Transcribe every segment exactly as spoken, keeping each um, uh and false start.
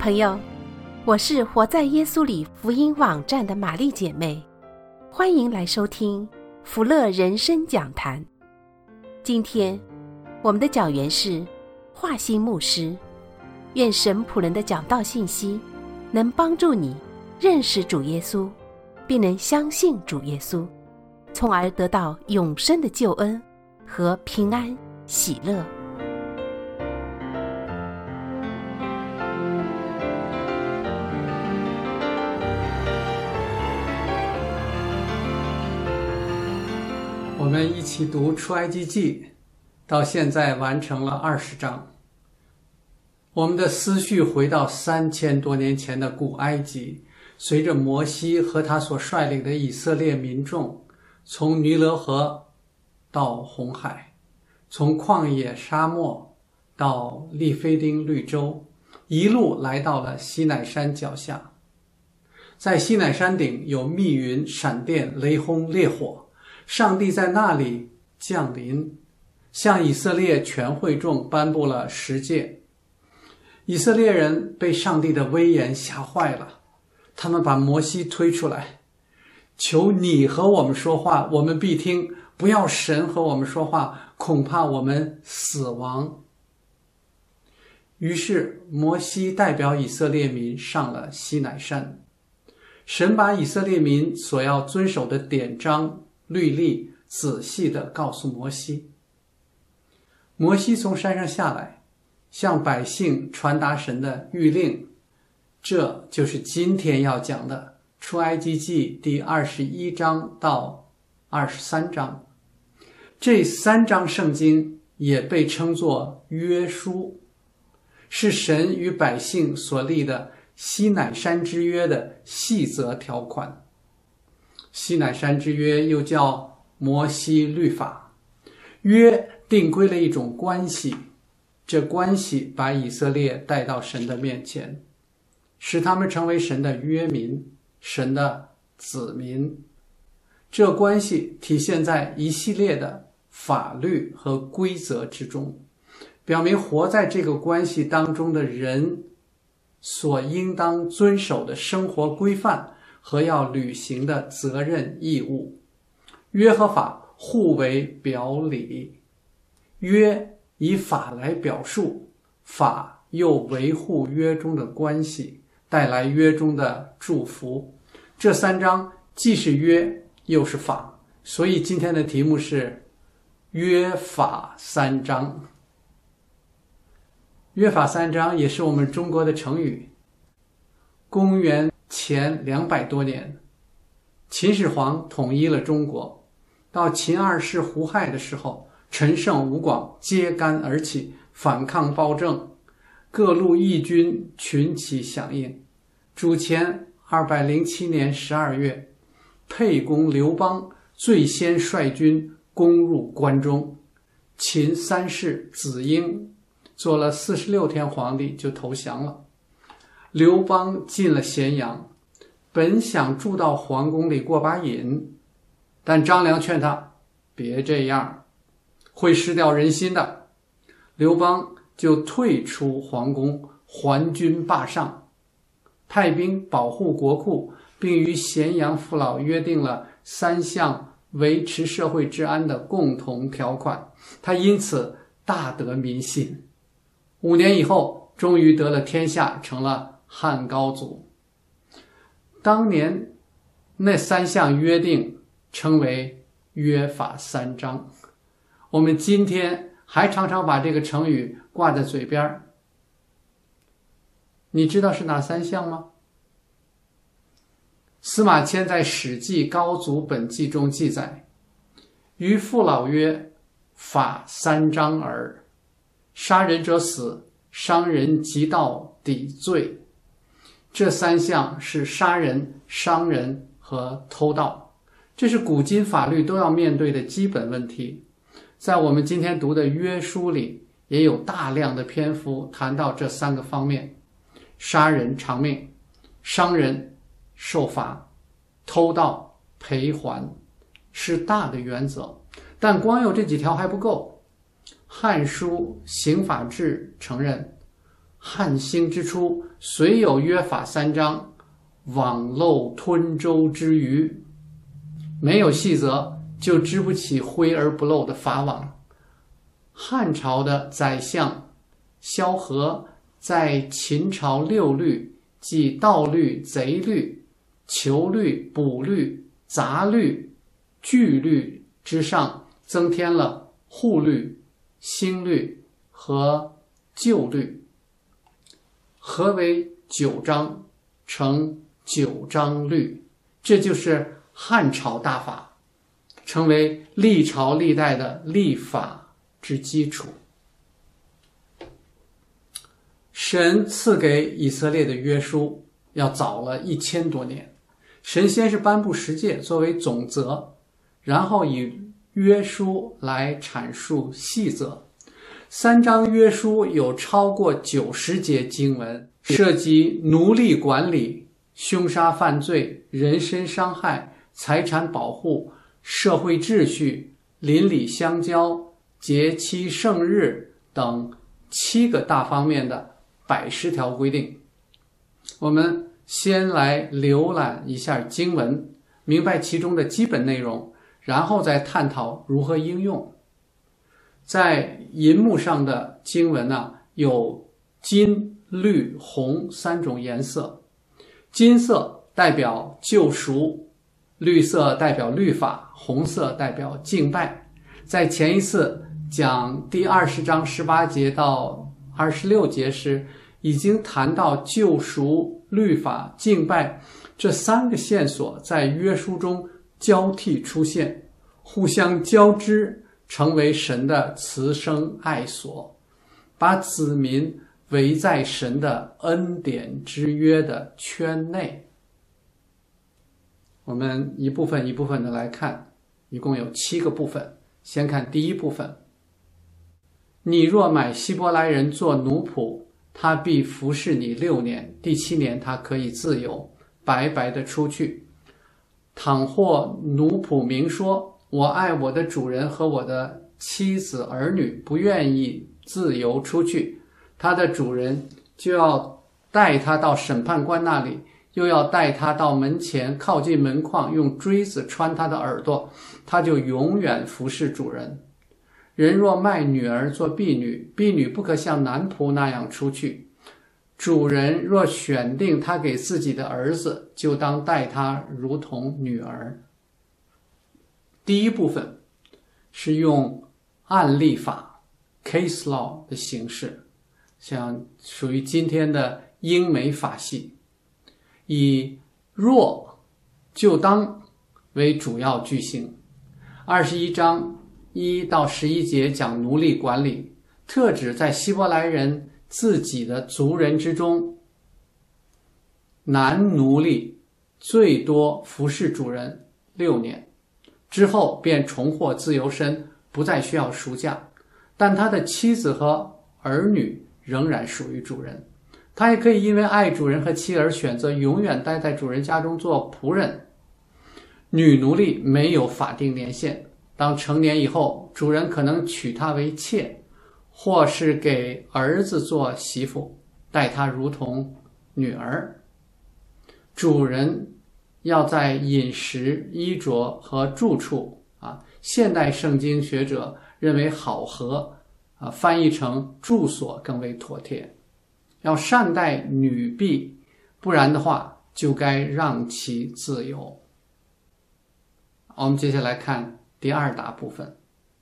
朋友，我是活在耶稣里福音网站的玛丽姐妹，欢迎来收听福乐人生讲坛。今天我们的讲员是华兴牧师，愿神仆人的讲道信息能帮助你认识主耶稣，并能相信主耶稣，从而得到永生的救恩和平安喜乐。 我们一起读出埃及记，到现在完成了二十章。我们的思绪回到三千多年前的古埃及，随着摩西和他所率领的以色列民众，从尼罗河到红海，从旷野沙漠到利非丁绿洲，一路来到了西乃山脚下。在西乃山顶有密云、闪电、雷轰、烈火，上帝在那里降临，向以色列全会众颁布了十诫。以色列人被上帝的威严吓坏了，他们把摩西推出来，求你和我们说话，我们必听，不要神和我们说话，恐怕我们死亡。于是摩西代表以色列民上了西乃山，神把以色列民所要遵守的典章律例仔细地告诉摩西。摩西从山上下来，向百姓传达神的谕令，这就是今天要讲的出埃及记第二十一章到二十三章。这三章圣经也被称作约书，是神与百姓所立的西乃山之约的细则条款。西乃山之约又叫摩西律法，约定规了一种关系，这关系把以色列带到神的面前，使他们成为神的约民，神的子民。这关系体现在一系列的法律和规则之中，表明活在这个关系当中的人所应当遵守的生活规范和要履行的责任义务。约和法互为表里，约以法来表述，法又维护约中的关系，带来约中的祝福。这三章既是约又是法，所以今天的题目是约法三章。约法三章也是我们中国的成语。公元前两百多年，秦始皇统一了中国，到秦二世胡亥的时候，陈胜吴广揭竿而起，反抗暴政，各路义军群起响应。主前二百零七年十二月，沛公刘邦最先率军攻入关中，秦三世子婴做了四十六天皇帝就投降了。刘邦进了咸阳，本想住到皇宫里过把瘾，但张良劝他别这样，会失掉人心的。刘邦就退出皇宫，还军霸上，派兵保护国库，并与咸阳父老约定了三项维持社会治安的共同条款，他因此大得民心。五年以后，终于得了天下，成了汉高祖。当年那三项约定称为约法三章，我们今天还常常把这个成语挂在嘴边。你知道是哪三项吗？司马迁在《史记·高祖本纪》中记载，于父老曰：法三章耳，杀人者死，伤人及盗抵罪。这三项是杀人、伤人和偷盗，这是古今法律都要面对的基本问题。在我们今天读的约书里，也有大量的篇幅谈到这三个方面：杀人偿命，伤人受罚，偷盗赔还，是大的原则。但光有这几条还不够。汉书刑法志承认， 汉兴之初，虽有约法三章，罔漏吞舟之鱼。没有细则，就织不起挥而不漏的法网。汉朝的宰相萧何在秦朝六律，即盗律、贼律、囚律、捕律、杂律、聚律之上，增添了户律、兴律和旧律。合为九章，成九章律，这就是汉朝大法，成为历朝历代的立法之基础。神赐给以色列的约书要早了一千多年，神先是颁布十诫作为总则，然后以约书来阐述细则。三章约书有超过九十节经文，涉及奴隶管理、凶杀犯罪、人身伤害、财产保护、社会秩序、邻里相交、节期圣日等七个大方面的百十条规定。我们先来浏览一下经文，明白其中的基本内容，然后再探讨如何应用。在银幕上的经文呢、啊，有金、绿、红三种颜色。金色代表救赎，绿色代表律法，红色代表敬拜。在前一次讲第二十章十八节到二十六节时，已经谈到救赎、律法、敬拜这三个线索在约书中交替出现，互相交织，成为神的慈生爱所，把子民围在神的恩典之约的圈内。我们一部分一部分的来看，一共有七个部分。先看第一部分，你若买希伯来人做奴仆，他必服侍你六年，第七年他可以自由，白白的出去。倘或奴仆明说，我爱我的主人和我的妻子儿女，不愿意自由出去，他的主人就要带他到审判官那里，又要带他到门前，靠近门框，用锥子穿他的耳朵，他就永远服侍主人。人若卖女儿做婢女，婢女不可像男仆那样出去。主人若选定他给自己的儿子，就当待他如同女儿。第一部分是用案例法 case law 的形式，像属于今天的英美法系，以若就当为主要句型。二十一章一到十一节讲奴隶管理，特指在希伯来人自己的族人之中，男奴隶最多服侍主人六年，之后便重获自由身，不再需要赎价，但他的妻子和儿女仍然属于主人。他也可以因为爱主人和妻儿，选择永远待在主人家中做仆人。女奴隶没有法定年限，当成年以后，主人可能娶她为妾，或是给儿子做媳妇，待她如同女儿。主人要在饮食、衣着和住处啊，现代圣经学者认为好合啊，翻译成住所更为妥帖。要善待女婢，不然的话就该让其自由。我们接下来看第二大部分，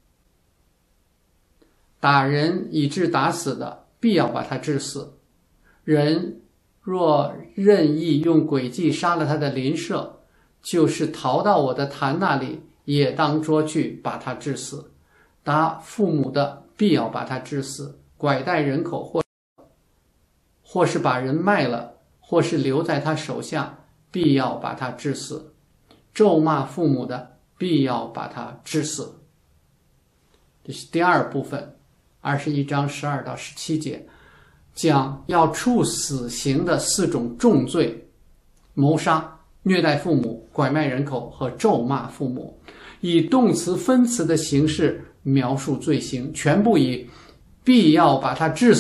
打人以致打死的，必要把他治死。人若任意用诡计杀了他的邻舍，就是逃到我的坛那里，也当捉去把他治死。打父母的，必要把他治死。拐带人口或或是把人卖了，或是留在他手下，必要把他治死。咒骂父母的，必要把他治死。这是第二部分，二十一章十二到十七节，讲要处死刑的四种重罪：谋杀、虐待父母、拐卖人口和咒骂父母，以动词分词的形式描述罪行，全部以必要把他治死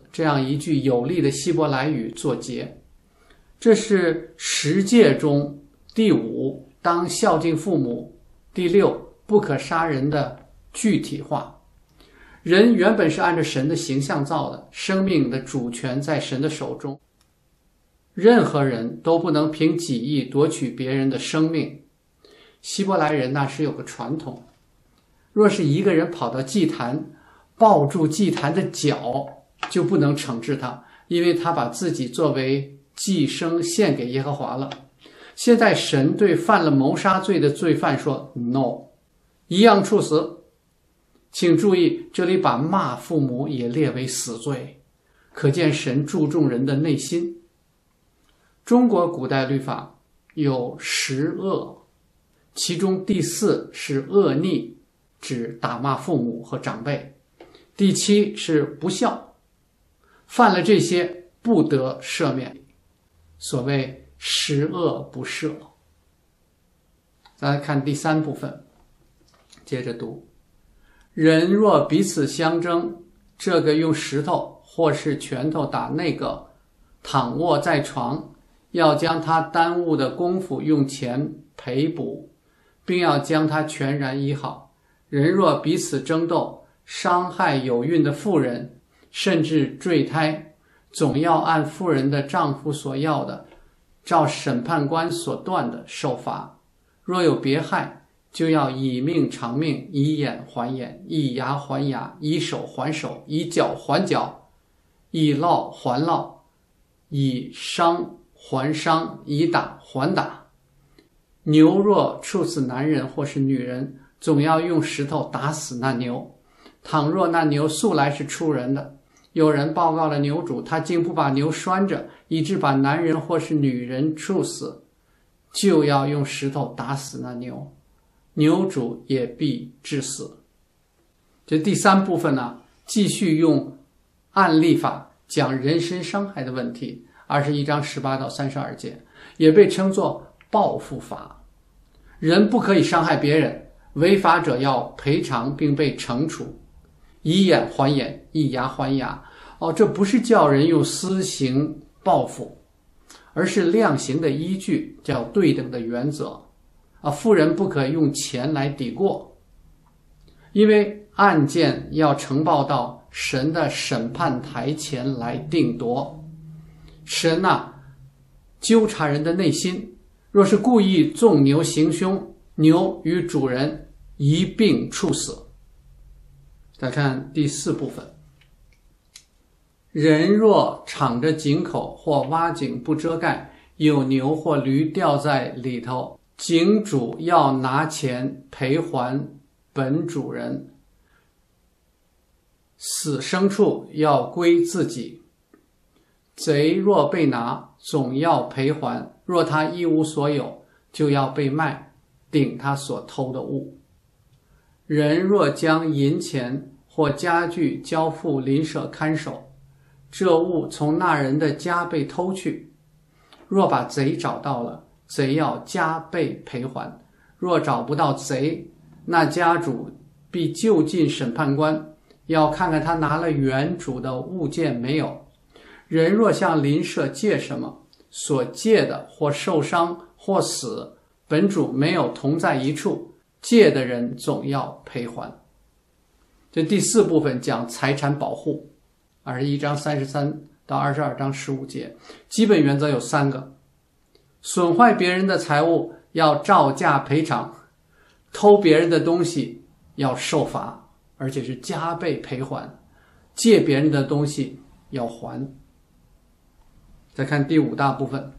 这样一句有力的希伯来语作结。这是十诫中第五，当孝敬父母，第六，不可杀人的具体化。人原本是按照神的形象造的，生命的主权在神的手中，任何人都不能凭己意夺取别人的生命。希伯来人那是有个传统，若是一个人跑到祭坛抱住祭坛的脚，就不能惩治他，因为他把自己作为祭牲献给耶和华了。现在神对犯了谋杀罪的罪犯说 no， 一样处死。请注意，这里把骂父母也列为死罪，可见神注重人的内心。中国古代律法有十恶，其中第四是恶逆，指打骂父母和长辈；第七是不孝，犯了这些不得赦免，所谓十恶不赦。再来看第三部分，接着读。人若彼此相争，这个用石头或是拳头打那个，躺卧在床，要将他耽误的功夫用钱赔补，并要将他全然医好。人若彼此争斗，伤害有孕的妇人，甚至坠胎，总要按妇人的丈夫所要的，照审判官所断的受罚。若有别害，就要以命偿命，以眼还眼，以牙还牙，以手还手，以脚还脚，以烙还烙，以伤还伤，以打还打。牛若处死男人或是女人，总要用石头打死那牛。倘若那牛素来是出人的，有人报告了牛主，他竟不把牛拴着，以致把男人或是女人处死，就要用石头打死那牛，牛主也必致死。这第三部分呢，继续用案例法讲人身伤害的问题，二十一章十八到三十二节，也被称作报复法。人不可以伤害别人，违法者要赔偿并被惩处，以眼还眼，以牙还牙。哦，这不是叫人用私刑报复，而是量刑的依据，叫对等的原则。啊，富人不可用钱来抵过，因为案件要呈报到神的审判台前来定夺。神啊，纠察人的内心，若是故意纵牛行凶，牛与主人一并处死。再看第四部分，人若敞着井口或挖井不遮盖，有牛或驴掉在里头，井主要拿钱赔还本主人，死牲畜要归自己。贼若被拿，总要赔还，若他一无所有，就要被卖，顶他所偷的物。人若将银钱或家具交付邻舍看守，这物从那人的家被偷去，若把贼找到了，贼要加倍赔还。若找不到贼，那家主必就近审判官，要看看他拿了原主的物件没有。人若向邻舍借什么，所借的或受伤或死，本主没有同在一处，借的人总要赔还。这第四部分讲财产保护，二十一章三十三到二十二章十五节，基本原则有三个：损坏别人的财物要照价赔偿，偷别人的东西要受罚，而且是加倍赔还，借别人的东西要还。再看第五大部分，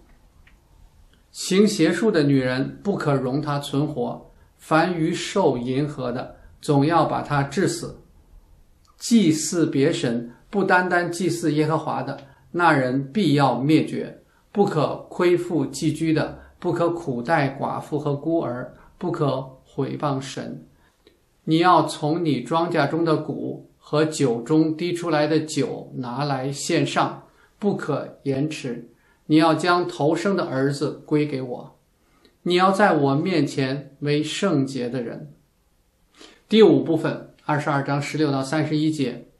行邪术的女人不可容她存活，凡于受淫合的，总要把她治死。祭祀别神，不单单祭祀耶和华的，那人必要灭绝。不可亏负寄居的，不可苦待寡妇和孤儿，不可毁谤神。你要从你庄稼中的谷和酒中滴出来的酒拿来献上，不可延迟。你要将头生的儿子归给我，你要在我面前为圣洁的人。第五部分，二十二章十六到三十一节，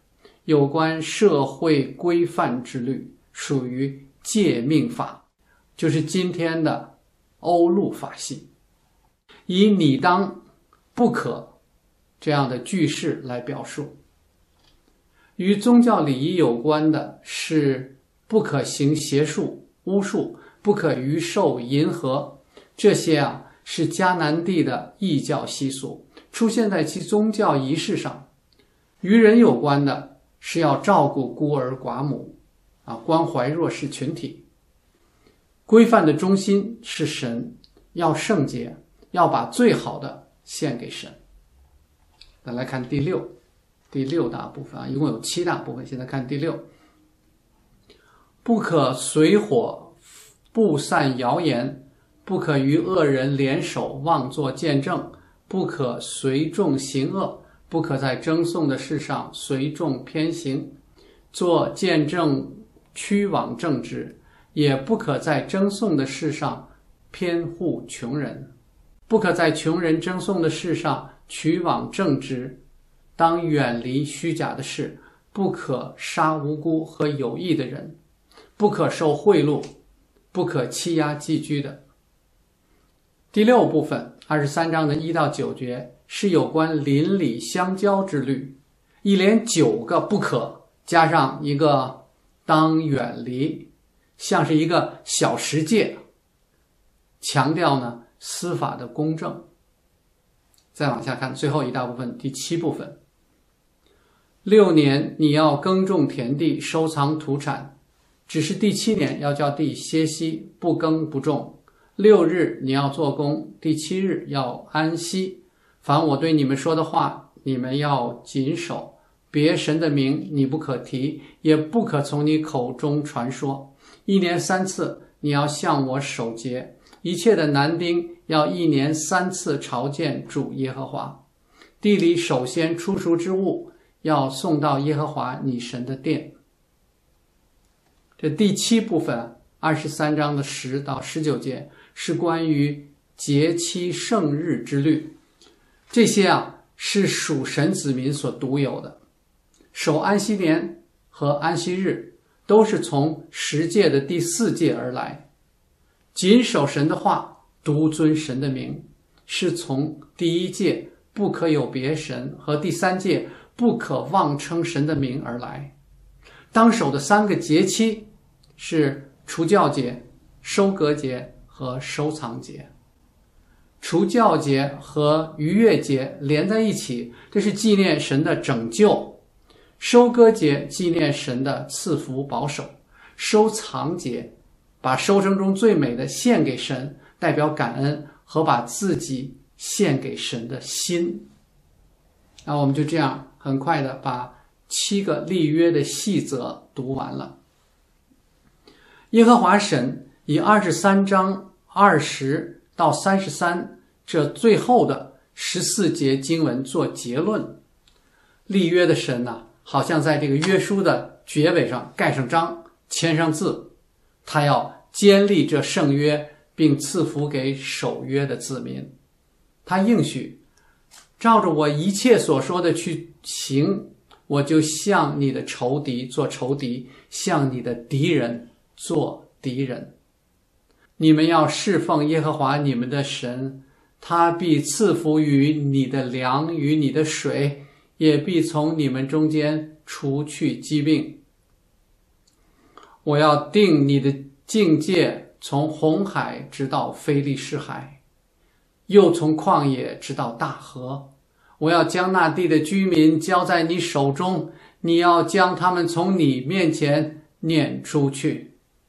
有关社会规范之律，属于诫命法，就是今天的欧陆法系，以你当不可这样的句式来表述。与宗教礼仪有关的是不可行邪术、巫术，不可于兽淫合，这些啊是迦南地的异教习俗，出现在其宗教仪式上。与人有关的是要照顾孤儿寡母啊，关怀弱势群体。规范的中心是神，要圣洁，要把最好的献给神。再来看第六第六大部分啊，一共有七大部分，现在看第六。不可随火布散谣言，不可与恶人联手妄作见证，不可随众行恶，不可在争讼的事上随众偏行，做见证屈枉正直，也不可在争讼的事上偏护穷人，不可在穷人争讼的事上屈枉正直，当远离虚假的事，不可杀无辜和有益的人，不可受贿赂，不可欺压寄居的。第六部分二十三章的一到九节是有关邻里相交之律，一连九个不可，加上一个当远离，像是一个小十诫，强调呢司法的公正。再往下看最后一大部分第七部分，六年你要耕种田地，收藏土产，只是第七年要叫地歇息，不耕不种。六日你要做工，第七日要安息。凡我对你们说的话，你们要谨守。别神的名你不可提，也不可从你口中传说。一年三次你要向我守节，一切的男丁要一年三次朝见主耶和华。地里首先出熟之物要送到耶和华你神的殿。这第七部分二十三章的十到十九节是关于节期圣日之律，这些啊是属神子民所独有的。守安息年和安息日都是从十诫的第四诫而来。谨守神的话，独尊神的名，是从第一诫不可有别神和第三诫不可妄称神的名而来。当守的三个节期是除酵节、收割节和收藏节。除酵节和逾越节连在一起，这是纪念神的拯救。收割节纪念神的赐福保守。收藏节把收成中最美的献给神，代表感恩和把自己献给神的心。那我们就这样很快的把七个立约的细则读完了。耶和华神以二十三章二十到三十三这最后的十四节经文做结论。立约的神呢、啊，好像在这个约书的结尾上盖上章，签上字，他要坚立这圣约，并赐福给守约的子民。他应许，照着我一切所说的去行，我就向你的仇敌做仇敌，向你的敌人做敌人。你们要侍奉耶和华你们的神，他必赐福于你的粮与你的水，也必从你们中间除去疾病。我要定你的境界，从红海直到非利士海，又从旷野直到大河。我要将那地的居民交在你手中，你要将他们从你面前撵出去。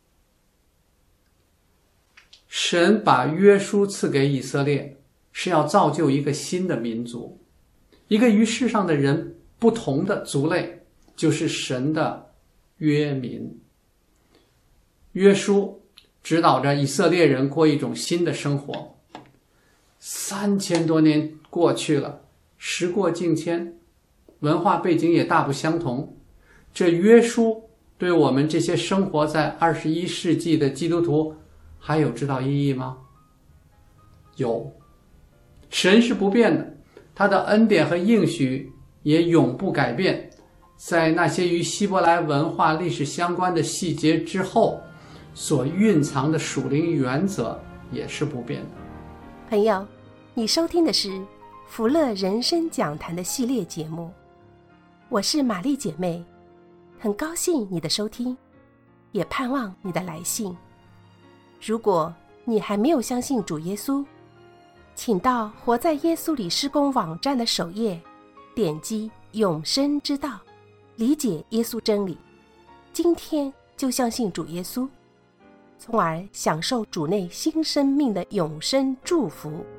神把约书赐给以色列，是要造就一个新的民族，一个与世上的人不同的族类，就是神的约民。约书指导着以色列人过一种新的生活。三千多年过去了，时过境迁，文化背景也大不相同。这约书对我们这些生活在二十一世纪的基督徒还有指导意义吗？有。神是不变的，他的恩典和应许也永不改变， 在那些与希伯来文化历史相关的细节之后，所蕴藏的属灵原则也是不变的。 朋友，你收听的是福乐人生讲坛的系列节目，我是玛丽姐妹，很高兴你的收听，也盼望你的来信。如果你还没有相信主耶稣，请到活在耶稣里事工网站的首页，点击永生之道，理解耶稣真理，今天就相信主耶稣，从而享受主内新生命的永生祝福。